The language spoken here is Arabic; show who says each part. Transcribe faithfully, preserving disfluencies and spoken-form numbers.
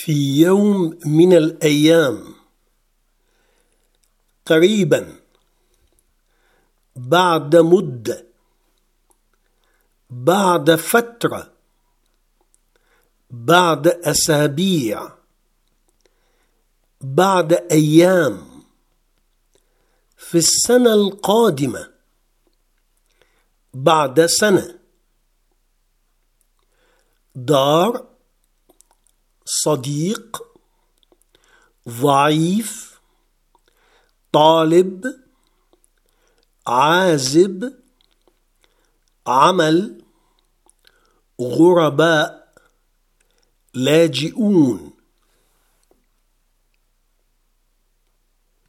Speaker 1: في يوم من الأيام، قريبا، بعد مدة، بعد فترة، بعد أسابيع، بعد أيام، في السنة القادمة، بعد سنة. دار، صديق، ضعيف، طالب، عازب، عمل، غرباء، لاجئون.